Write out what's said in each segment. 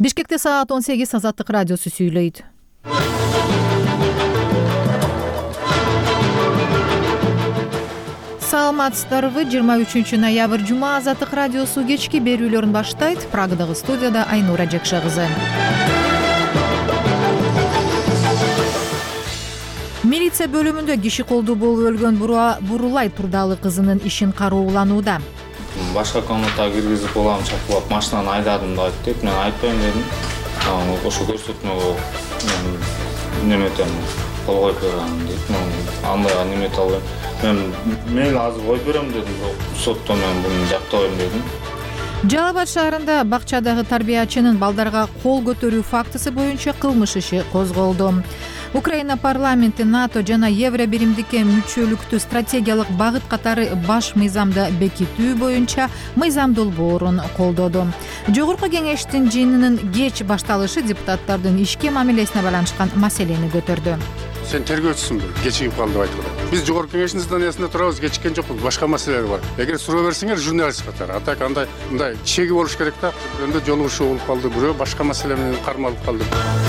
Бишкекте саат 18 Азаттык радиосу сүйлөйт. Саламатсыздарбы? 23 ноябрь жума Азаттык радиосу кечки берүүлөрүн баштайт. Прагадагы студияда Айнура Жекша кызы. Милиция бөлүмүндө киши колдуу болуп өлгөн Бурулай Турдалы кызынын ишин карооланууда. Башка комнатага киргизип улам чакырып машинаны айдадым деп айтты. Мен айтпайм дедим. Ошо көрсөтмөгө неметем кол коюп берем дейт. Андайга немете албайм. Мен азыр коюп берем дедим. Сотто мен буну жактабайм дедим. Жалал Абад шаарында бакчадагы тарбиячынын балдарга кол көтөрүү фактысы боюнча кылмыш иши козголду. Украина парламенти НАТО жана Евро биримдикке мүчөлүктү стратегиялык багыт катары баш мыйзамды бекитүү боюнча мыйзам долбоорун колдоду. Жогорку кеңештин жыйынынын кеч башталышы депутаттардын ишке мамилесине байланышкан маселени көтөрдү. Сен тергөөчүсүңбү? Кечигип калды деп айткыла. Биз жогорку кеңештин зданиясында турабыз, кечиккен жокпуз. Башка маселелер бар. Эгер суроо берсеңер, журналист катары. А так андай чеги болуш керек да. Өндө жолугушуу болуп калды, бирөө башка маселе менен кармалып калды.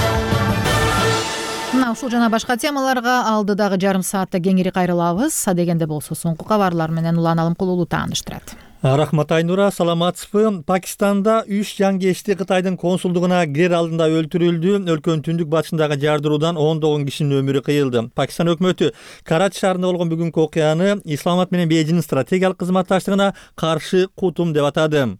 Мына ушул жана башка темаларга алдыдагы жарым саатта кеңири кайрылабыз. Адегенде болсо соңку кабарлар менен Улан Алымкулуу тааныштырат. Рахмат Айнура, саламатсызбы? Пакистанда 3 жангечти Кытайдын консулдугуна кирер алдында өлтүрүлдү. Өлкөнүн түндүк батышындагы жардыруудан 19 кишинин өмүрү кыйылды. Пакистан өкмөтү Карачи шаарында болгон бүгүнкү окуяны Исламабад менен Бейжиңдин стратегиялык кызматташтыгына каршы кутум деп атады.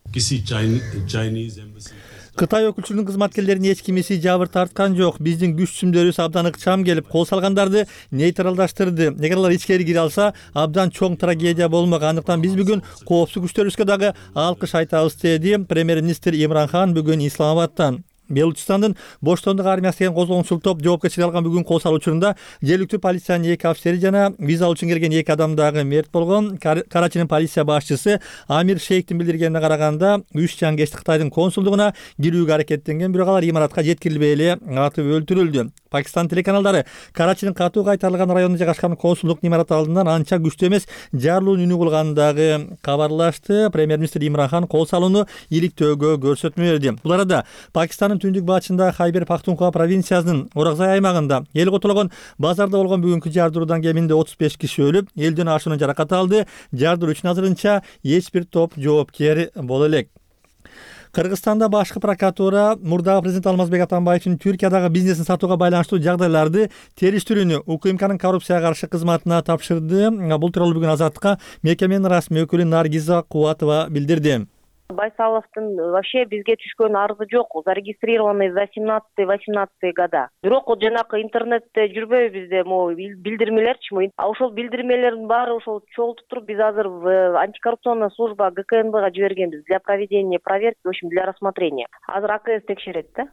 Кытай өкүлчүлүгүнүн кызматкерлеринин эч кимиси жабыр тарткан жок. Биздин күч түзүмдөрүбүз абдан ыкчам келип, кол салгандарды нейтралдаштырды. Эгер алар ичкери кире алса, абдан чоң трагедия болмок. Андыктан биз бүгүн коопсуздук күчтөрүбүзгө дагы алкыш айтабыз, деди премьер-министр Имран Хан бүгүн Исламабадтан. Белучистандын Боштондук армиясы деген козголгончул топ жоопкерчилик алган бүгүн кол салуу учурунда жергиликтүү полициянын 2 офицери жана виза алуу үчүн келген 2 адам дагы мерт болгон. Карачинин полиция башчысы Амир Шейхтин билдиргенине караганда 3 жангечти Кытайдын консулдугуна кирүүгө аракеттенген, бирок алар имаратка жеткирилбей эле атып өлтүрүлдү. Пакистан телеканалдары Карачинин катуу кайтарылган районунда жайгашкан консулдук имараты алдынан анча күчтүү эмес жарылуунун үнү кылганын дагы кабарлашты. Премьер-министр Имран Хан кол салууну иликтөөгө көрсөтмө берди. Бул арада Пакистанын түндүк батышында Хайбер Пахтунхва провинциясынын Оракзай аймагында эл котолгон базарда болгон бүгүнкү жардыруудан кеминде 35 киши өлүп, элден ашуунун жаракат алды. Жардыруу үчүн азырынча эч бир топ жоопкер боло элек. Кыргызстанда башкы прокуратура мурдагы президент Алмазбек Атамбаевдин Түркиядагы бизнесин сатууга байланыштуу жагдайларды териштирүүнү УКМКнын коррупцияга каршы кызматына тапшырды. Бул тууралуу бүгүн Азаттыкка МКМнин расмий өкүлү Наргиза Кубатова билдирди. Байсаловдун вообще бизге түшкөн арызы жок, зарегистрированный за 17-18 года. Бирок жанакы интернетте жүрбөйбү бизде билдирмелерчи. Ошол билдирмелердин баары ошол чогултуп туруп биз азыр в антикоррупционная служба ГКНБга жибергенбиз для проведения проверки, в общем, для рассмотрения. Азыр АКС текшерет да.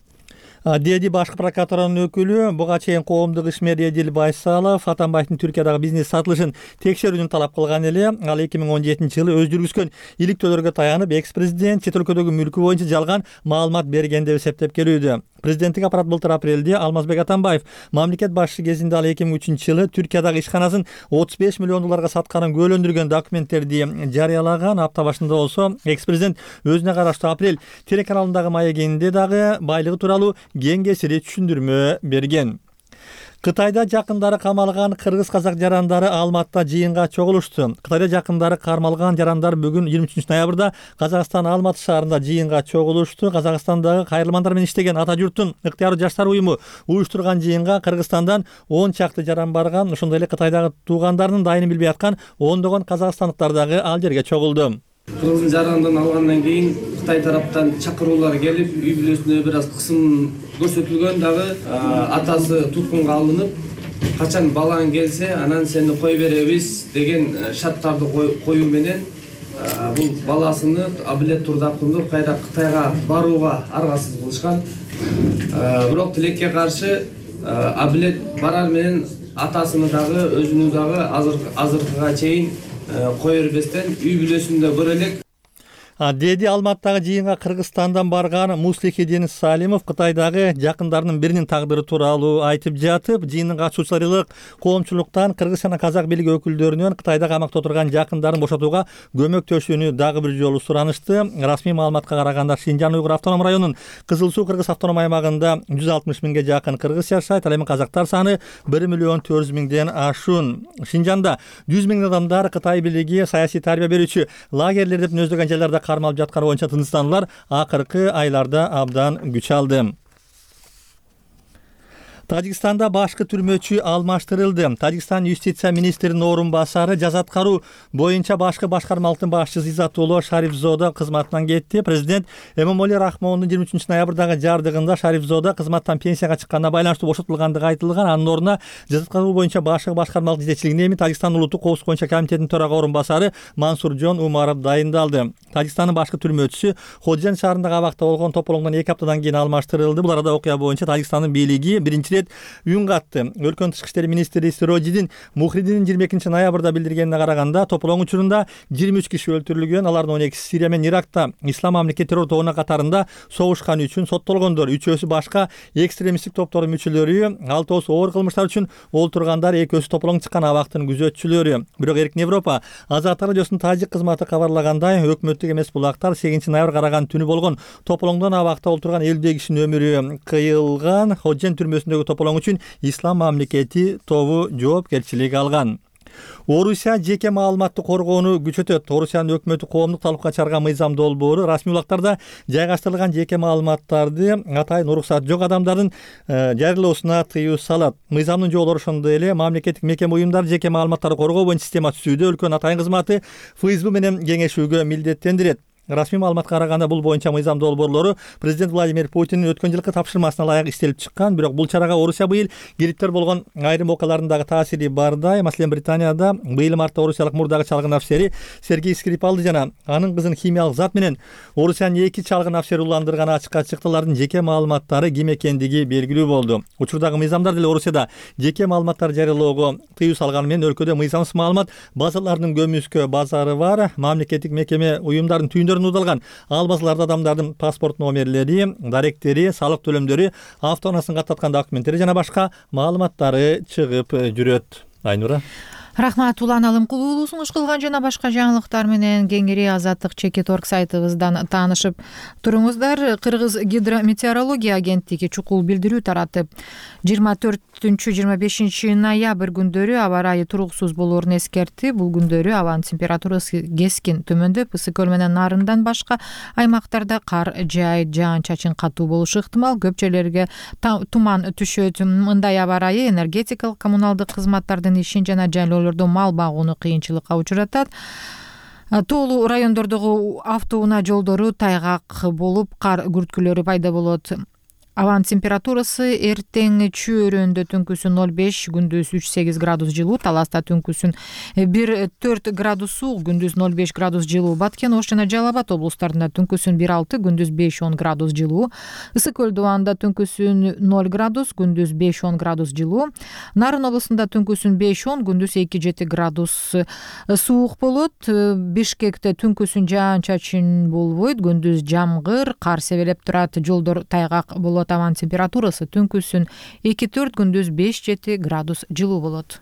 Деди башкы прокуратуранын өкүлү. Буга чейин коомдук ишмер Эдил Байсалов Атамбаевдин Түркиядагы бизнес сатылышын текшерүүнү талап кылган эле. Ал 2017-жылы өз жүргүзгөн иликтөөлөргө таянып, экс-президент чет өлкөдөгү мүлкү боюнча жалган маалымат берген деп эсептеп келүүдө. Президенттик аппарат былтыр апрелде Алмазбек Атамбаев мамлекет башчысы кезинде ал 2003-жылы Түркиядагы ишканасын 35 миллион долларга сатканын күбөлөндүргөн документтерди жарыялаган. Апта башында болсо экс-президент өзүнө караштуу Апрель телеканалындагы маегинде дагы байлыгы тууралуу кең кесири түшүндүрмө берген. Кытайда жакындары камалган кыргыз-казак жарандары Алматта жыйынга чогулушту. Кытайда жакындары кармалган жарандар бүгүн 23 ноябрда Казакстан Алматы шаарында жыйынга чогулушту. Казакстандагы кайрылмандар менен иштеген Ата журттун ыктыяруу жаштар уюму уюштурган жыйынга Кыргызстандан 10 чакты жаран барган. Ошондой эле Кытайдагы туугандарынын дайынын билбей аткан ондогон казакстандыктар дагы ал жерге чогулду. Кыргыз жарандан алгандан кийин Кытай тараптан чакыруулар келип, үй бүлөсүнө бир аз кысым көрсөтүлгөн. Дагы атасы туткунга алынып, качан балаң келсе, анан сени кой беребиз деген шарттарды коюу менен бул баласыны Абилет Турдакунду кайра Кытайга барууга аргасыз кылышкан. Бирок тилекке каршы Абилет барар менен атасыны дагы өзүнү дагы азыркыга чейин кое бербестен үй бүлөсүндө көрө элек. деди Алматтагы жыйынга Кыргызстандан барган Муслихидин Салимов Кытайдагы жакындарынын биринин тагдыры тууралуу айтып жатып, жыйындын катышуучулары коомчулуктан Кыргыз жана Казак бийлиги өкүлдөрүнөн Кытайда камакта отурган жакындарын бошотууга көмөктөшүүнү дагы бир жолу суранышты. Расмий маалыматка караганда Шинжан Уйгур автоном районунун Кызыл Суу кыргыз автоном аймагында 160 миңге жакын кыргыз жашайт. Ал эми казактар саны 1.400.000ден ашуун. Шинжанда 100 миң адамдар Кытай бийлиги саясий тарбия берүүчү лагерлер деп нөздөгөн жерлерде кармалып жатканы боюнча тынчтанулар акыркы айларда абдан күч алды. Тажикстанда башкы түрмөчү алмаштырылды. Тажикстан юстиция министринин орун басары жаза аткаруу боюнча башкы башкармалыктын башчысы Изатулло Шарифзода кызматынан кетти. Президент Эмомали Рахмондун 23 ноябрдагы жардыгында Шарифзода кызматтан пенсияга чыкканына байланыштуу бошотулгандыгы айтылган. Анын ордуна жаза аткаруу боюнча башкы башкармалык жетекчилигине эми Тажикстан улуттук коопсуздук боюнча комитетинин төрага орун басары Мансуржон Умаров дайындалды. Тажикстандын башкы түрмөчүсү Ходжен шаарындагы абакта болгон тополоңдон 2 аптадан кийин алмаштырылды. Бул арада окуя боюнча Тажикстандын бийлиги биринчи рет үн катты. Өлкөнүн тышкы иштер министри Сирожидин Мухридинин 22 ноябрда билдиргенине караганда тополоң учурунда 23 киши өлтүрүлгөн. Алардын 12си Сирия менен Иракта Ислам мамлекет террор тобуна катарында согушканы үчүн соттолгондор. 3-өсү башка экстремисттик топтордун мүчөлөрү, 6-оосу оор кылмыштар үчүн олтургандар, 2-өсү тополоң чыккан абактын күзөтчүлөрү. Бирок Эркин Европа Азаттык радиосунун тажик кызматы кабарлагандай, өкмөттүк эмес булактар 8 ноябрь караган түнү болгон тополоңдон абакта олтурган 50 кишинин өмүрү кыйылган. Ходжен түрмөсүндөгү тополоң үчүн Ислам мамлекети тобу жоопкерчилик алган. Орусия жеке маалыматты коргоону күчөтөт. Орусиянын өкмөтү коомдук талапка чыгарган мыйзам долбоору расмий улактарда жайгаштырылган жеке маалыматтарды атайын уруксаты жок адамдардын жарыялоосуна тыюу салат. Мыйзамдын жоболору ошондой эле мамлекеттик мекеме уюмдар жеке маалыматтарды коргоо боюнча система түзүүдө өлкөнүн атайын кызматы ФСБ менен кеңешүүгө милдеттендирет. Расмий маалыматка караганда бул боюнча мыйзам долбоорлору президент Владимир Путиндин өткөн жылкы тапшырмасына ылайык иштелип чыккан. Бирок бул чарага Орусия быйыл кириптер болгон айрым окаларындагы таасири бардай. Маселен, Британияда быйыл мартта орусиялык мурдагы чалгын офицери Сергей Скрипалди жана анын кызын химиялык зат менен Орусиянын 2 чалгын офицери уландырганы ачыкка чыкты. Алардын жеке маалыматтары ким экендиги белгилүү болду. Учурдагы мыйзамдар деле Орусияда жеке маалыматтарды жарыялоого тыюу салганы менен өлкөдө мыйзамсыз маалымат базаларынын көмүскө базары бар. Мамлекеттик мекеме уюмдардын түйүндөрү удалган. Ал базаларда адамдардын паспорт номерлери, даректери, салык төлөмдөрү, автоунаасынын каттаткан документтери жана башка маалыматтары чыгып жүрөт. Айнура. Рахмат, Улан Алымкулуу. Сунуш кылган жана башка жаңылыктар менен кеңири Азаттык.org сайтыбыздан таанышып туруңуздар. Кыргыз гидрометеорология агенттиги чукул билдирүү таратып, 24-25 ноябрь күндөрү аба ырайы туруксуз болоорун эскертти. Бул күндөрү абанын температурасы кескин төмөндөп, ысык көл менен нарындан башка аймактарда кар жаайт, жаан-чачын катуу болушу ыктымал. Көп жерлерге туман түшөт. Мындай аба ырайы энергетикалык, коммуналдык кызматтардын ишин жана жайлоо мал багууну кыйынчылыкка учуратат. Тоолуу райондордогу автоунаа жолдору тайгак болуп, кар күрткүлөрү пайда болот. Абанын температурасы эртең чөйрөндө түнкүсүн 0,5, күндүз 3,8 градус жылуу, Таласта түнкүсүн 1,4 градус суук, күндүз 0,5 градус жылуу. Баткен, Ош жана Жалал Абад облустарында түнкүсүн 1,6, күндүз 5,10 градус жылуу. Ысык көл дубанында түнкүсүн 0 градус, күндүз 5,10 градус жылуу. Нарын облусунда түнкүсүн 5,10, күндүз 2,7 градус суук болот. Бишкекте түнкүсүн жаан-чачын болбойт, күндүз жамгыр, кар себелеп турат, жолдор тайгак болот. Абанын температурасы түнкүсүн 2,4, күндүз 5,7 градус жылуу болот.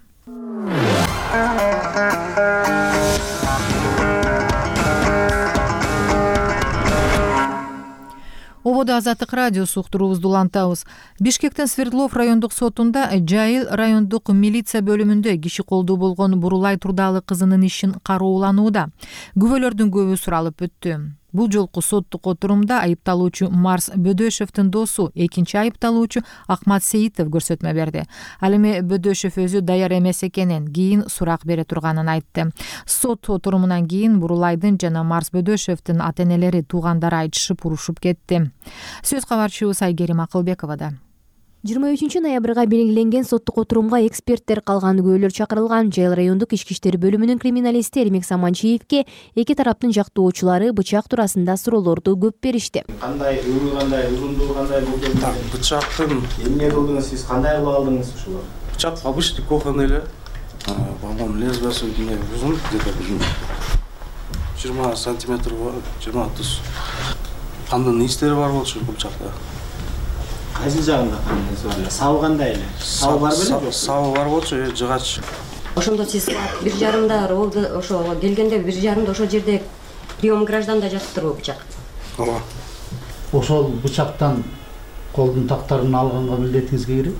Ободо Азаттык радиосу уктуруубузду улантабыз. Бишкектин Свердлов райондук сотунда Жайыл райондук милиция бөлүмүндө киши колдуу болгон Бурулай Турдалы кызынын ишин карооланууда. Күбөлөрдүн көбү суралып өттү. Бул жолку соттук отурумда айыпталуучу Марс Бөдөшевдин досу, экинчи айыпталуучу Акмат Сейитов көрсөтмө берди. Ал эми Бөдөшев өзү даяр эмес экенин, кийин сурак бере турганын айтты. Сот отурумунан кийин Бурулайдын жана Марс Бөдөшевдин ата-энелери, туугандары айтышып, урушуп кетти. Сөз кабарчыбыз Айгерим Акылбековада. 23 ноябрга белгиленген соттук отурумга эксперттер, калган күбөлөр чакырылган. Жайыл райондук ички иштер бөлүмүнүн криминалисти Эрмек Саманчиевке эки тараптын жактоочулары бычак туурасында суроолорду көп беришти. Кандай өмү, кандай узундугу, кандай болду? Бычактын эмне кылдыңыз сиз? Кандай кылып алдыңыз ушулар? Бычак обычный кухонный эле. По-моему, лезвиясы узун, где-то 20 сантиметр бар, 20-30. Кандын истери бар болчу бул жакта. Кайсы жагында кандай из бар эле? Сабы кандай эле? Сабы бар беле? Сабы бар болчу, жыгач. Ошондо сиз 1,5-да роолду ошо келгенде 1,5-да ошол жерде прием гражданда жатыптырбы бычак? Ооба. Ошол бычактан колдун тактарын алганга милдетиңизге кирет?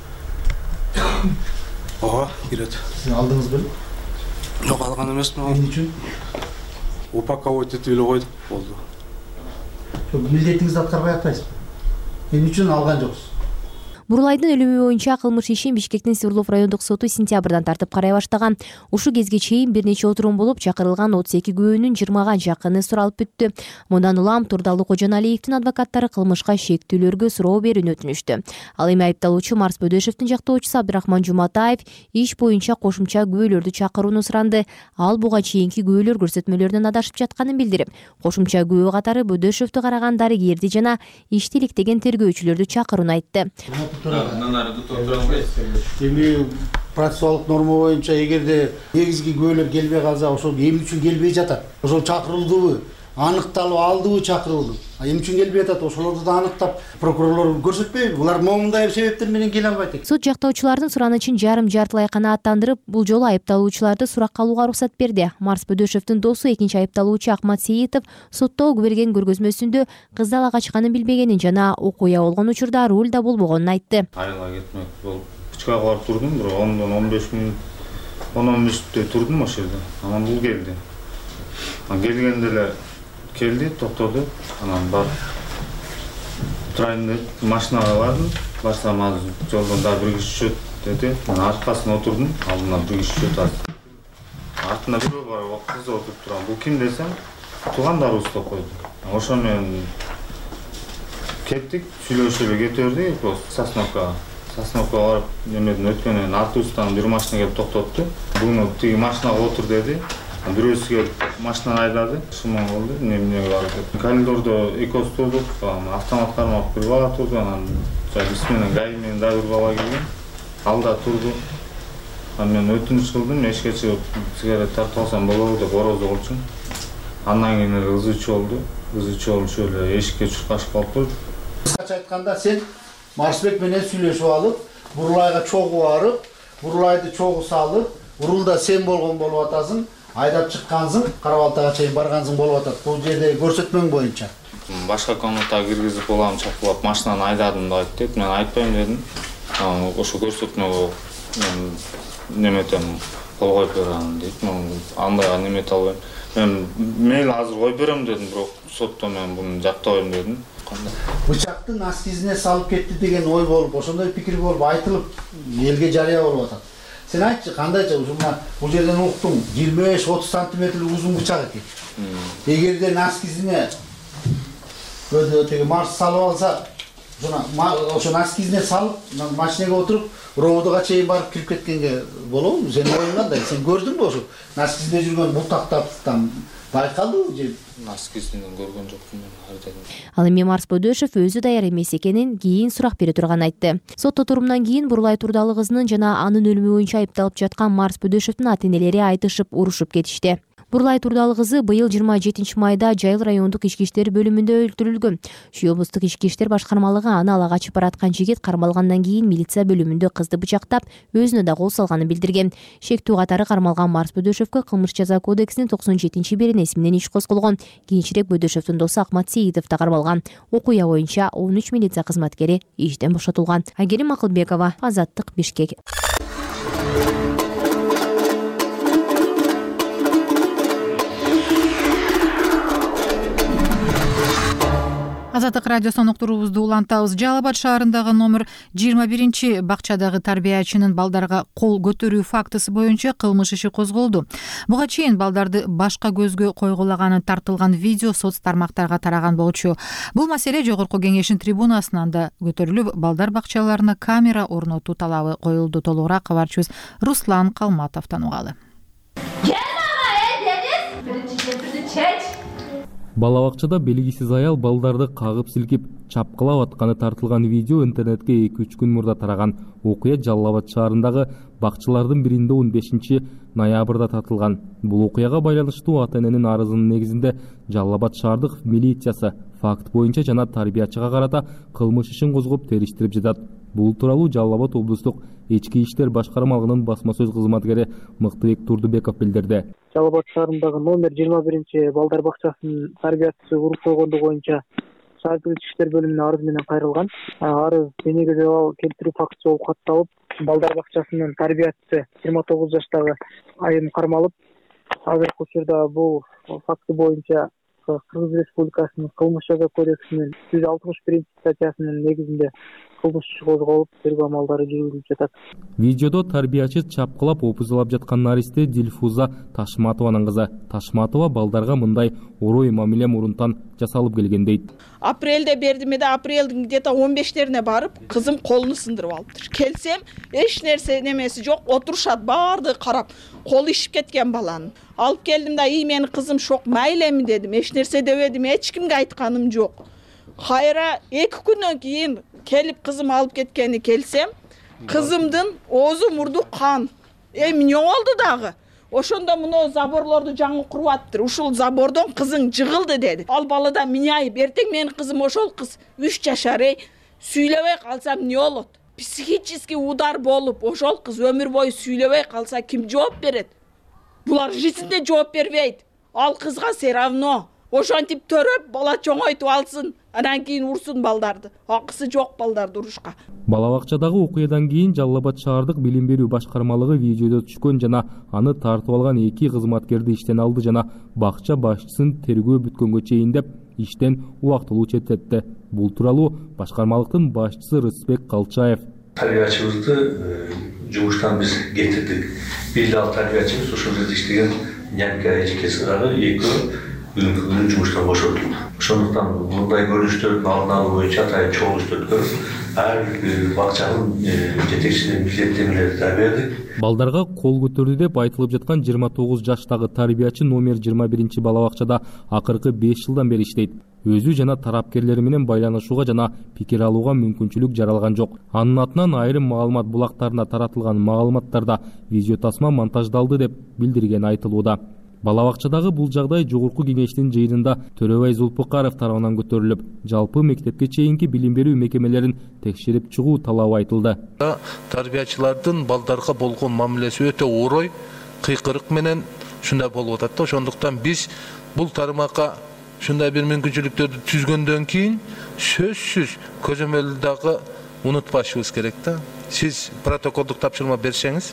Ооба, кирет. Сиз алдыңыз беле? Жок, алган эмесмин. Эмне үчүн? Упаковать этип эле койдук, болду. Милдетиңизди аткарбай атпайсызбы? Эмне үчүн алган жоксуз? Бурулайдын өлүмү боюнча кылмыш ишин Бишкектин Свердлов райондук соту сентябрдан тартып карай баштаган. Ушул кезге чейин бир нече отурум болуп, чакырылган 32 күбөнүн 20га жакыны суралып бүттү. Мындан улам Турдалы Кожоналиевдин адвокаттары кылмышка шектүүлөргө суроо берүүнү өтүнүштү. Ал эми айыпталуучу Марс Бөдөшевдин жактоочусу Абдрахман Жуматаев иш боюнча кошумча күбөлөрдү чакырууну суранды. Ал буга чейинки күбөлөр көрсөтмөлөрүнөн адашып жатканын билдирип, кошумча күбө катары Бөдөшевдү караган дарыгерди жана ишти иликтеген тергөөчүлөрдү чакырууну айтты. Эми процессуалдык норма боюнча эгерде негизги күбөлөр келбей калса, ошол эмне үчүн келбей жатат? Ошол чакырылдыбы? Аныкталып алдыбы чакырууну? Эмне үчүн келбей жатат? Ошолорду да аныктап прокурорлор көрсөтпөйбү? Булар момундай себептер менен келе албайт экен. Суд жактоочулардын суранычын жарым-жартылай канааттандырып, бул жолу айыпталуучуларды суракка алууга уруксат берди. Марс Бөдөшевдин досу экинчи айыпталуучу Акмат Сейитов соттоо берген көргөзмөсүндө кыз далага качканын билбегенин жана окуя болгон учурда руль да болбогонун айтты. Айылга кетмек болуп Бычкага барып турдум, бир 10-15 мүнөт 10 мүнөттөй турдум ошол жерде. Анан бул келди. Келгенде эле келди, токтоду. Анан барып турайын деп машинага бардым. Барсам азыр жолдон да бир киши түшөт деди. Мен аркасына отурдум, алдымда бир киши түшөт. Артында бирөө бар, кыз отуруп турган. Бул ким десем, туугандарыбыз деп койду. Ошо менен кеттик, сүйлөшүп кете бердик, Сосновкага. Сосновкага барып, немеден өткөндөн автобустан бир машина келип токтотту. Буну тиги машинага отур деди. Бирөөсү келип машинаны айдады. Шуман болду, эмнеге барып деп. Коридордо экөөбүз турдук, автомат кармап бир бала турду, анан биз менен Гай менен да бир бала келген. Ал да турду. Анан мен өтүнүч кылдым, эшикке чыгып сигарет тартып алсам болобу деп орозду болчумун. Андан кийин эле ызы чолду. Ызы чолуп эле эшикке чуркашып калыптыр. Кыскача айтканда, сен Марсбек менен сүйлөшүп алып, Бурулайга чогуу барып, Бурулайды чогуу салып, урулда сен болгон болуп атасың, айдап чыккансың, Карабалтага чейин баргансың болуп атат. Бул жерде көрсөтмөң боюнча. Башка комнатага киргизип уламды чакырып машинаны айдадым деп айтты. Мен айтпайм дедим. Ошо көрсөтмөгө мен неметем кол коюп берем дейт. Мен андайга немете албайм. Мен мейли азыр коюп берем дедим, бирок сотто мен буну жактабайм дедим. Бычакты наскизине салып кетти деген ой болуп, ошондой пикир болуп айтылып, элге жарыя болуп атат. Сен айтчы, кандайча бул жерден уктум, 25-30 сантиметрлик узун бычак экен. Эгерде наскизине теги Марс салып алса, ошо наскизине салып, машинеге отуруп, ровдуга чейин барып кирип кеткенге болобу? Сенин оюң кандай? Сен көрдүңбү ошо наскизине жүргөн бултактаптан байкалдыбы же? Наскизинен көргөн жокмун мен. Ал эми Марс Бөдөшев өзү даяр эмес экенин кийин сурак бере турганын айтты. Сот отурумунан кийин Бурулай Турдалы кызынын жана анын өлүмү боюнча айыпталып жаткан Марс Бөдөшевдин ата-энелери айтышып, урушуп кетишти. Бурулай Турдалы кызы быйыл 27 майда Жайыл райондук ички иштер бөлүмүндө өлтүрүлгөн. Шу облустук ички иштер башкармалыгы аны ала качып бараткан жигит кармалгандан кийин милиция бөлүмүндө кызды бычактап, өзүнө да кол салганын билдирген. Шектүү катары кармалган Марс Бөдөшевгө кылмыш жаза кодексинин 97-беренеси менен иш козголгон. Кийинчерээк Бөдөшевдин досу Акмат Сейитов да кармалган. Окуя боюнча 13 милиция кызматкери иштен бошотулган. Айгерим Акылбекова, Азаттык, Бишкек. Азаттык радиосунун уктуруубузду улантабыз. Жалал Абад шаарындагы номер 21 бакчадагы тарбиячынын балдарга кол көтөрүү фактысы боюнча кылмыш иши козголду. Буга чейин балдарды башка көзгө койгулаганы тартылган видео соц тармактарга тараган болчу. Бул маселе жогорку кеңештин трибунасынан да көтөрүлүп, балдар бакчаларына камера орнотуу талабы коюлду. Толугураак кабарчыбыз Руслан Калматовдон угалы. Бала бакчада белгисиз аял балдарды кагып силкип чапкылап атканы тартылган видео интернетке 2-3 күн мурда тараган. Окуя Жалал Абад шаарындагы бакчылардын биринде 15 ноябрда татылган. Бул окуяга байланыштуу ата-эненин арызынын негизинде Жалал Абад шаардык милициясы факт боюнча жана тарбиячыга карата кылмыш ишин козгоп териштирип жатат. Бул тууралуу Жалал Абад облустук ички иштер башкармалыгынын басма сөз кызматкери Мыктыбек Турдубеков билдирди. Жалал Абад шаарындагы номер 21 балдар бакчасынын тарбиячысы уруп койгондугу боюнча шаардык ички иштер бөлүмүнө арыз менен кайрылган. Арыз денеге залал келтирүү фактысы болуп катталып, балдар бакчасынын тарбиячысы 29 жаштагы айым кармалып, азыркы учурда бул факты боюнча Кыргыз Республикасынын кылмыш жаза кодексинин 161 статьясынын негизинде кылмыш иши козголуп, тергөө амалдары жүргүзүлүп жатат. Видеодо тарбиячы чапкылап опузулап жаткан наристе Дилфуза Ташматованын кызы. Ташматова балдарга мындай орой мамиле мурунтан жасалып келген дейт. Апрелде бердим эде, апрелдин где-то 15-лерине барып, кызым колуну сындырып алыптыр. Келсем, эч нерсе немеси жок, отурушат, баардыгы карап, колу ишип кеткен баланын. Алып келдим да, менин кызым шок майлеми дедим, эч нерсе дебедим, эч кимге айтканым жок. Кайра 2 күндөн кийин келип кызым алып кеткени келсем, кызымдын оозу мурду кан. Эмне болду дагы? Ошондо мына заборлорду жаңы куруп аттыр. Ушул забордон кызың жыгылды деди. Ал бала да мени айып, эртең менин кызым ошол кыз 3 жашар, сүйлөбөй калсам эмне болот? Психический удар болуп, ошол кыз өмүр бою сүйлөбөй калса ким жооп берет? Булар жизньде жооп бербейт. Ал кызга все равно. Ошентип төрөп, бала чоңойтуп алсын, анан кийин урсун балдарды. Акысы жок балдарды урушка. Бала бакчадагы окуядан кийин Жалал Абад шаардык билим берүү башкармалыгы видеодо түшкөн жана аны тартып алган 2 кызматкерди иштен алды жана бакча башчысын тергөө бүткөнгө чейин деп иштен убактылуу четтетти. Бул тууралуу башкармалыктын башчысы Рысбек Калчаев. Тарбиячыбызды жумуштан биз кетирдик. Бир дал тарбиячыбыз ошол жерде иштеген Нянка эжекесирагы экөө бүгүнкү күнү жумуштан бошотулду. Ошондуктан мындай көрүнүштөрдүн алдын алуу боюнча атайын чогуу иш өткөрүп, ар бакчанын жетекчисине милдеттенмелерди да бердик. Балдарга кол көтөрдү деп айтылып жаткан 29 жаштагы тарбиячы номер 21 бала бакчада акыркы 5 жылдан бери иштейт. Өзү жана тарапкерлери менен байланышууга жана пикир алууга мүмкүнчүлүк жаралган жок. Анын атынан айрым маалымат булактарына таратылган маалыматтарда видео тасма монтаждалды деп билдирген айтылууда. Бала бакчадагы бул жагдай жогорку кеңештин жыйынында Төрөбай Зулпукаров тарабынан көтөрүлүп, жалпы мектепке чейинки билим берүү мекемелерин текшерип чыгуу талабы айтылды. Тарбиячылардын балдарга болгон мамилеси өтө орой, кыйкырык менен шундай болуп атат да. Ошондуктан биз бул тармакка шундай бир мүмкүнчүлүктөрдү түзгөндөн кийин сөзсүз көзөмөлдү дагы унутпашыбыз керек да. Сиз протоколдук тапшырма берсеңиз,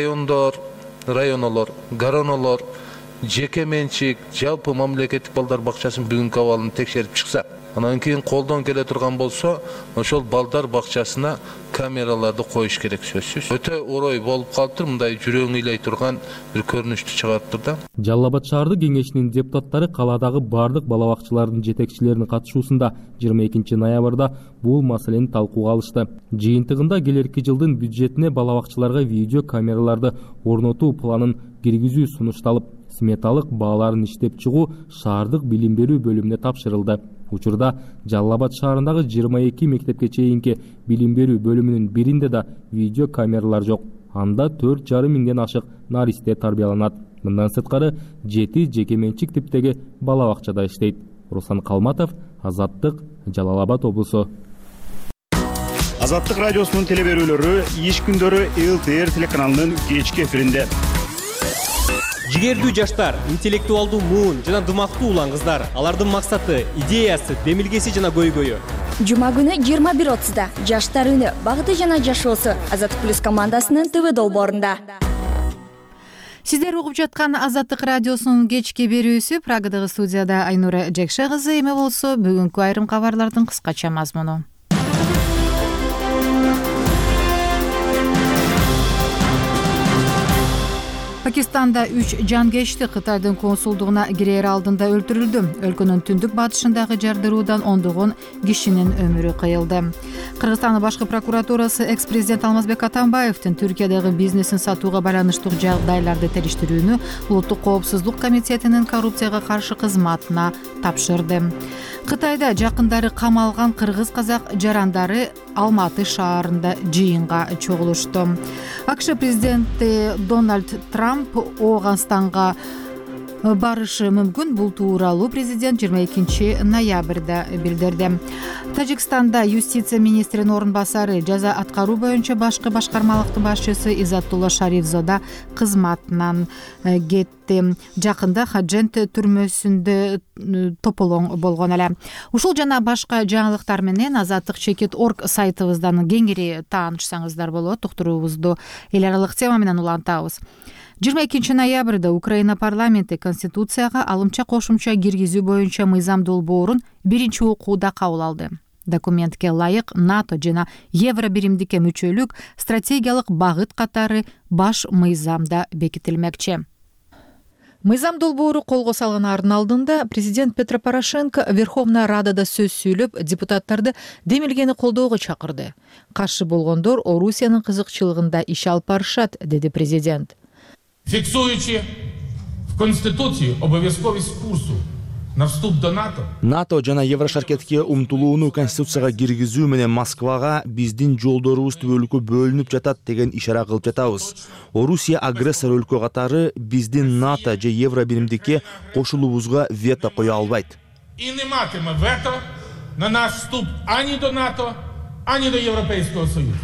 районолор, гаронолор, жеке менчик, жалпы мамлекеттик балдар бакчасынын бүгүнкү абалын текшерип чыкса, анан кийин колдон келе турган болсо, ошол балдар бакчасына камераларды коюш керек сөзсүз. Өтө орой болуп калыптыр, мындай жүрөң ыйлай турган бир көрүнүштү чыгарыптыр да. Жалал Абад шаардык кеңешинин депутаттары каладагы бардык бала бакчалардын жетекчилеринин катышуусунда 22 ноябрда бул маселени талкууга алышты. Жыйынтыгында келерки жылдын бюджетине бала бакчаларга видео камераларды орнотуу планын киргизүү сунушталып, сметалык бааларын иштеп чыгуу шаардык билим берүү бөлүмүнө тапшырылды. Учурда Жалал Абад шаарындагы 22 мектепке чейинки билим берүү бөлүмүнүн биринде да видео камералар жок. Анда 4,5 миңден ашык наристе тарбияланат. Мындан сырткары 7 жеке менчик типтеги бала бакчада иштейт. Руслан Калматов, Азаттык, Жалал Абад облусу. Азаттык радиосунун телеберүүлөрү иш күндөрү ЛТР телеканалынын кечки эфиринде. Жигердүү жаштар, интеллектуалдуу муун жана дымактуу улан кыздар. Алардын максаты, идеясы, демилгеси жана көйгөйү. Жума күнү 21:30да Жаштар үнү, багыты жана жашоосу Азаттык плюс командасынын ТВ долбоорунда. Сиздер угуп жаткан Азаттык радиосунун кечки берүүсү. Прагадагы студияда Айнура Жекше кызы. Эми болсо бүгүнкү айрым кабарлардын кыскача мазмуну. Пакистанда 3 жангечти Кытайдын консулдугуна кирээр алдында өлтүрүлдү. Өлкөнүн түндүк батышындагы жардыруудан ондогон кишинин өмүрү кыйылды. Кыргызстандын башкы прокуратурасы экс-президент Алмазбек Атамбаевдин Түркиядагы бизнесин сатууга байланыштуу жагдайларды териштирүүнү Улуттук коопсуздук комитетинин коррупцияга каршы кызматына тапшырды. Кытайда жакындары камалган кыргыз-казак жарандары Алматы шаарында жыйынга чогулушту. АКШ президенти Дональд Трамп Ооганстанга барышы мүмкүн. Бул тууралуу президент 22 ноябрда билдирди. Тажикстанда юстиция министринин орун басары жаза аткаруу боюнча башкы башкармалыктын башчысы Иззатулла Шарифзода кызматынан кетти. Жакында Хаджент түрмөсүндө тополоң болгон эле. Ушул жана башка жаңылыктар менен Азаттык.org сайтыбыздан кеңири таанышсаңыздар болот. Уктуруубузду эл аралык тема менен улантабыз. 22 ноябрда Украина парламенти Конституцияга алымча кошумча киргизүү боюнча мыйзам долбоорун биринчи окууда кабыл алды. Документке ылайык НАТО жана Евро биримдикке мүчөлүк стратегиялык багыт катары баш мыйзамда бекитилмекчи. Мыйзам долбоору колго салган алдында президент Петро Порошенко Верховная Радада сөз сүйлөп, депутаттарды демилгени колдоого чакырды. Каршы болгондор Орусиянын кызыкчылыгында иш алып барышат, деди президент. Фіксуючи в Конституції обов'язковість курсу на вступ до НАТО. НАТО жана Еврошаркетке умтулууну Конституцияга киргизүү менен Москвага биздин жолдорубуз түбөлүккө бөлүнүп жатат деген ишара кылып жатабыз. Орусия агрессор өлкө катары биздин НАТО же Евро биримдикке кошулуубузга вето кое албайт. І не матиме вето на наш вступ ані до НАТО, ані до Європейського Союзу.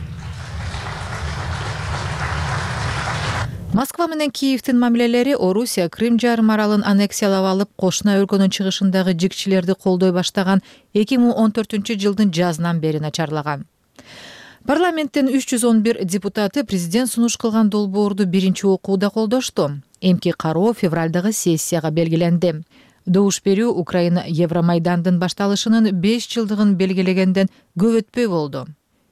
Москва менен Киевдин мамилелери Орусия Крым жарым аралын аннексиялап алып, кошуна өлкөнүн чыгышындагы жикчилерди колдой баштаган 2014-жылдын жазынан бери начарлаган. Парламенттин 311 депутаты президент сунуш кылган долбоорду биринчи окууда колдошту. Эмки кароо февралдагы сессияга белгиленди. Добуш берүү Украина Евромайдандын башталышынын 5 жылдыгын белгилегенден көп өтпөй болду.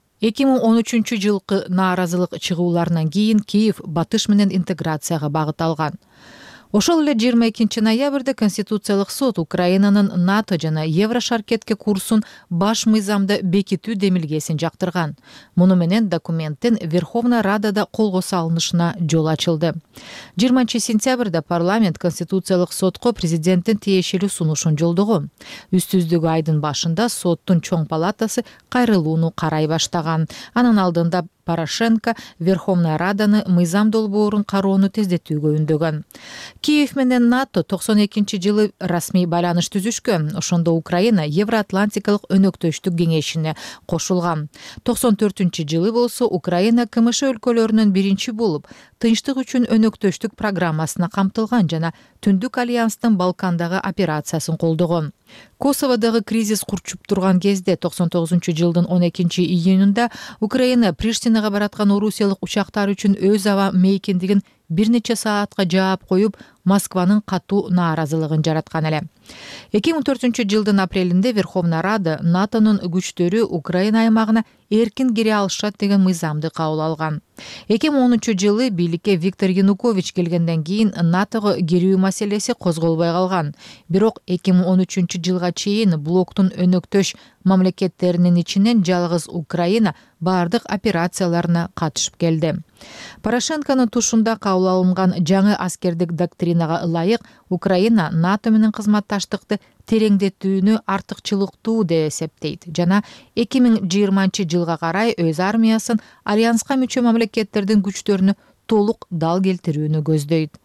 2013-жылкы нааразылык чыгууларынан кийин Киев батыш менен интеграцияга багыт алган. Ошол эле 22 ноябрда Конституциялык сот Украинанын НАТО жана Еврошаркетке курсун баш мыйзамда бекитүү демилгесин жактырган. Муну менен документтин Верховная Радада колго салынышына жол ачылды. 20 сентябрда парламент Конституциялык сотко президенттин тиешелүү сунушун жолдогон. Үстүздүгү айдын башында соттун чоң палатасы кайрылууну карай баштаган. Анын алдында Порошенко Верховная Раданы мыйзам долбоорун кароону тездетүүгө үндөгөн. Киев менен НАТО 92-жылы расмий байланыш түзүшкөн. Ошондо Украина Евроатлантикалык өнөктөштүк кеңешине кошулган. 94-жылы болсо Украина КМШ өлкөлөрүнүн биринчи болуп, тынчтык үчүн өнөктөштүк программасына камтылган жана Түндүк альянстын Балкандагы операциясын колдогон. Косоводогу кризис курчуп турган кезде 99-жылдын 12-июнунда Украина Приштинага бараткан орусиялык учактар үчүн өз аба мейкиндигин бир нече саатка жаап коюп, Москванын катуу нааразылыгын жараткан эле. 2004-жылдын апрелинде Верховная Рада НАТОнун күчтөрү Украина аймагына эркин кире алышат деген мыйзамды кабыл алган. 2013-жылы бийликке Виктор Янукович келгенден кийин НАТОго кирүү маселеси козголбой калган. Бирок 2013-жылга чейин блоктун өнөктөш мамлекеттеринин ичинен жалгыз Украина бардык операцияларына катышып келди. Порошенконун тушунда кабыл алынган жаңы аскердик доктринаға ылайык Украина НАТО менен кызматташтыкты тереңдетүүнү артыкчылыктуу деп эсептейт жана 2020-жылга карай өз армиясын альянска мүчө мамлекеттердин күчтөрүнө толук дал келтирүүнү көздөйт.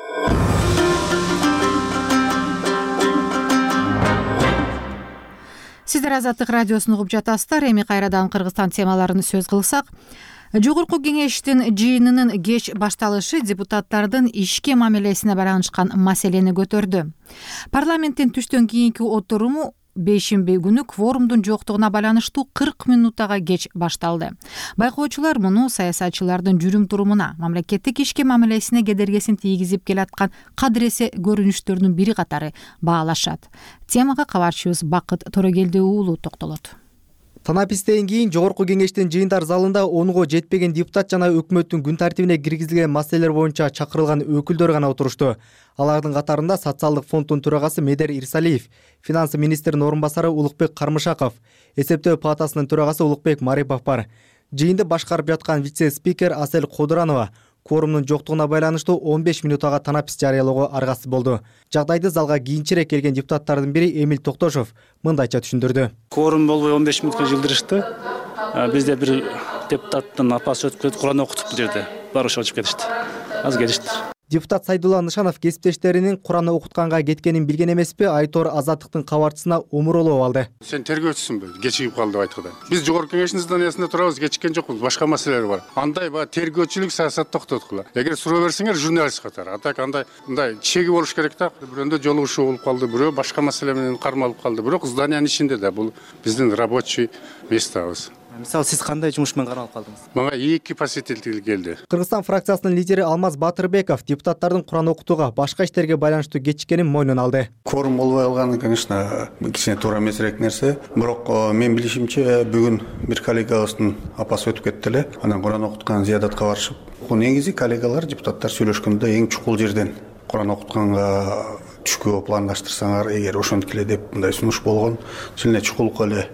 Сиздер Азаттык радиосун угуп жатасыздар. Эми кайрадан Кыргызстан темаларын сөз кылсак, Жогорку кеңештин жыйынынын кеч башталышы депутаттардын ишке мамилесине байланышкан маселени көтөрдү. Парламенттин түштөн кийинки отуруму бейшемби күнү кворумдун жоктугуна байланыштуу 40 минутага кеч башталды. Байкоочулар муну саясатчылардын жүрүм турумуна, мамлекеттик ишке мамилесине кедергесин тийгизип келаткан кадыресе көрүнүштөрүнүн бири катары баалашат. Темага кабарчыбыз Бакыт Торогелди уулу токтолот. Танапистен кийин жогорку кеңештин жыйындар залында онго жетпеген депутат жана өкмөттүн күн тартибине киргизилген маселелер боюнча чакырылган өкүлдөр гана отурушту. Алардын катарында социалдык фонддун төрагасы Медер Ирсалиев, финансы министринин орун басары Улукбек Кармышаков, эсептөө палатасынын төрагасы Улукбек Марипов бар. Жыйынды башкарып жаткан вице-спикер Асель Кодуранова кворумдун жоктугуна байланыштуу 15 минутага танапис жарыялоого аргасыз болду. Жагдайды залга кийинчерээк келген депутаттардын бири Эмил Токтошов мындайча түшүндүрдү. Кворум болбой 15 минутка жылдырышты. Бизде бир депутаттын апасы өтүп кетип, Куран окутуп берди. Баары ошого чыгып кетишти. Азыр келишти. Депутат Сайдулла Нышанов кесиптештеринин Куран окутканга кеткенин билген эмеспи? Айтор Азаттыктын кабарчысына умуролоо алды. Сен тергөөчүсүнбү? Кечигип калды деп айткыда. Биз жогорку кеңештин зданиясында турабыз, кечиккен жокпуз. Башка маселелер бар. Андай тергөөчүлүк саясат токтоткула. Эгер суроо берсеңер, журналист катары. Атак андай чеги болуш керек да. Бирөөндө жолугушуу болуп калды, бирөө башка маселе менен кармалып калды. Бирок зданиянын ичинде да бул биздин рабочий местабыз. Мисалы, сиз кандай жумуш менен каралып калдыңыз? Мага 2 посетитель келди. Кыргызстан фракциясынын лидери Алмаз Батырбеков депутаттардын Куран окутууга башка иштерге байланыштуу кечиккенин мойнуна алды. Кворум болбой калганы, конечно, кичине туура эмесирээк нерсе. Бирок мен билишимче бүгүн бир коллегабыздын апасы өтүп кетти эле. Анан Куран окуткан зиядатка барышып, негизи коллегалар, депутаттар сүйлөшкөндө эң чукул жерден Куран окутканга түшкөө пландаштырсаңар, эгер ошентип эле деп мындай сунуш болгон, силне чукулку эле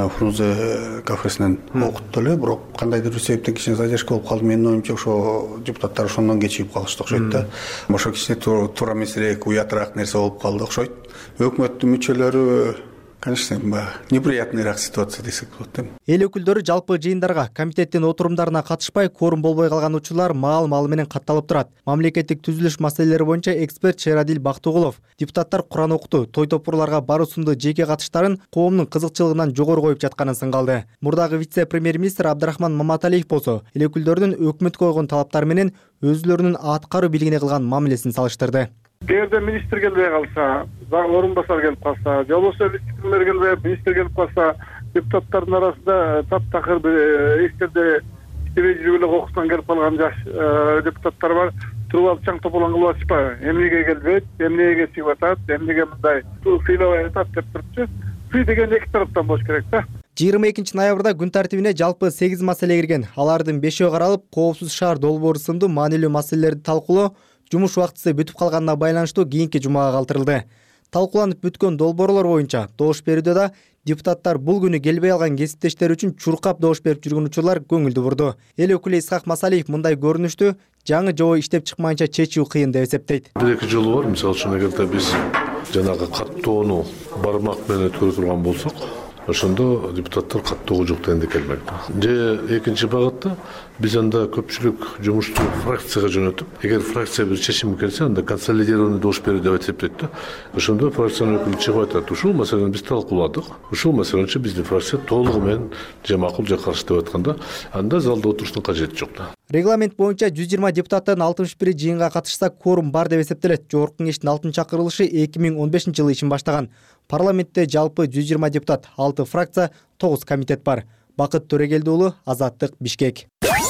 Фрунзе кафесинен окутту эле, бирок кандайдыр бир себептен кичине задержка болуп калды. Менин оюмча ошо депутаттар ошондон кечигип калышты окшойт да. Ошо кичине туура эмесирээк, уятыраак нерсе болуп калды окшойт. Өкмөттүн мүчөлөрү, конечно, неприятныйраак ситуация десек болот. Эл өкүлдөрү жалпы жыйындарга, комитеттин отурумдарына катышпай, кворум болбой калган учурлар маал-маалы менен катталып турат. Мамлекеттик түзүлүш маселелери боюнча эксперт Шерадил Бактыгулов депутаттар Куран окутуу, той топурларга баруу сынды жеке катыштарын коомдун кызыкчылыгынан жогору коюп жатканын сынгалды. Мурдагы вице-премьер-министр Абдрахман Маматалиев болсо, эл өкүлдөрүнүн өкмөткө койгон талаптары менен өзүлөрүнүн аткаруу бийлигине кылган мамилесин салыштырды. Эгерде министр келбей калса, орун басар келип калса, же болбосо вице-премьер келбей, министр келип калса, депутаттардын арасында таптакыр бир эстерде иштебей жүрүп эле кокусунан келип калган жаш депутаттар бар. Туруп алып чаң тополоң кылып атышпайбы? Эмнеге келбейт, эмнеге чыгып атат, эмнеге мындай сыйлабай атат деп турупчу. Сый деген эки тараптан болуш керек да. 22 ноябрда күн тартибине жалпы 8 маселе кирген. Алардын 5-өө каралып, коопсуз шаар долбоору сынды маанилүү маселелерди талкуулоо жумуш убактысы бүтүп калганына байланыштуу кийинки жумага калтырылды. Талкууланып бүткөн долбоорлор боюнча добуш берүүдө да депутаттар бул күнү келбей алган кесиптештери үчүн чуркап добуш берип жүргөн учурлар көңүлдү бурду. Эл өкүлү Исхак Масалиев мындай көрүнүштү жаңы жобо иштеп чыкмайынча чечүү кыйын деп эсептейт. Бир-эки жолу бар, мисалы үчүн эгерде биз жанагы каттоону бармак менен өткөрө турган болсок, ошондо депутаттар каттоого жок дегенде келмек. Же экинчи багытта биз анда көпчүлүк жумушту фракцияга жөнөтүп, эгер фракция бир чечимге келсе, анда консолидированный добуш берүү деп эсептейт да. Ошондо фракциянын өкүлү чыгып айтат, ушул маселени биз талкууладык. Ушул маселени биздин фракция толугу менен же макул же каршы деп айтканда, анда залда отуруштун кажети жок да. Регламент боюнча 120 депутаттан 61 жыйынга катышса кворум бар деп эсептелет. Жогорку кеңештин 6-чакырылышы 2015 жылы ишин баштаган. Парламентте жалпы 120 депутат, 6 фракция, 9 комитет бар. Бакыт Төрегелди уулу, Азаттык, Бишкек.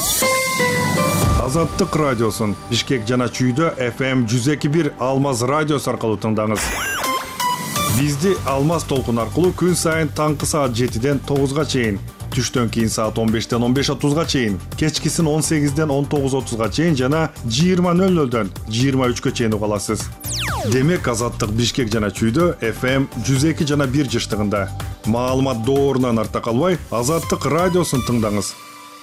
Азаттык радиосун Бишкек жана Чүйдө FM 102.1 Алмаз радиосу аркылуу тыңдаңыз. Бизди Алмаз толкун аркылуу күн сайын таңкы саат 7-ден 9-га чейин, түштөн кийин саат 15-ден 15:30-га чейин, кечкисин 18-ден 19:30-га чейин жана 20:00-дөн 23-кө чейин уга аласыз. Демек Азаттык Бишкек жана Чүйдө FM 102 жана 1 жыштыгында. Маалымат доорунан арта калбай, Азаттык радиосун тыңдаңыз.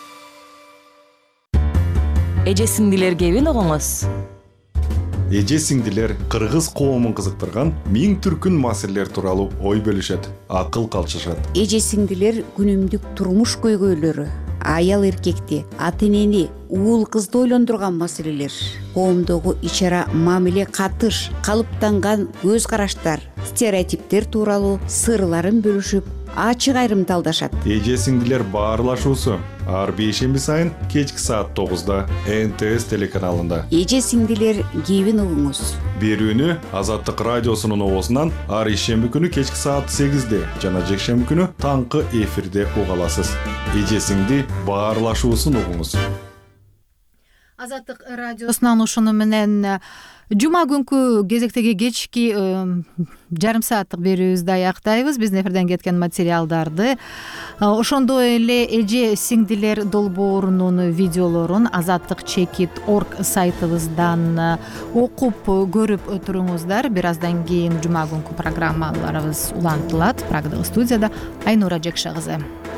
Эже сиңдилер кебин угуңуз. Эже сиңдилер кыргыз коомун кызыктырган миң түркүн маселелер тууралуу ой бөлүшөт, акыл калчышат. Эже сиңдилер күнүмдүк турмуш көйгөйлөрү, аял эркекти, ата энени, уул кызды ойлондурган маселелер, коомдогу ичара мамиле катыш, калыптанган көз караштар, стереотиптер тууралуу сырларын бөлүшүп, ачык айрымдалдашат. Эже сиңдилер баарлашуусу ар бейшемби сайын кечки саат 9-да НТС телеканалында. Эже сиңдилер кебин угуңуз. Берүүнү Азаттык радиосунун оозунан ар ишемби күнү кечки саат 8-де жана жекшемби күнү таңкы эфирде уга аласыз. Эже сиңди баарлашуусун угуңуз. Азаттык радиосунан ушуну менен жума күнкү кезектеги кечки жарым сааттык берүүбүздү аяктайбыз. Биздин эфирден кеткен материалдарды ошондой эле эже сиңдилер долбоорунун видеолорун azattik.org сайтыбыздан окуп көрүп туруңуздар. Бир аздан кийин жума күнкү программаларыбыз улантылат. Прагдагы студияда Айнура Жекша кызы.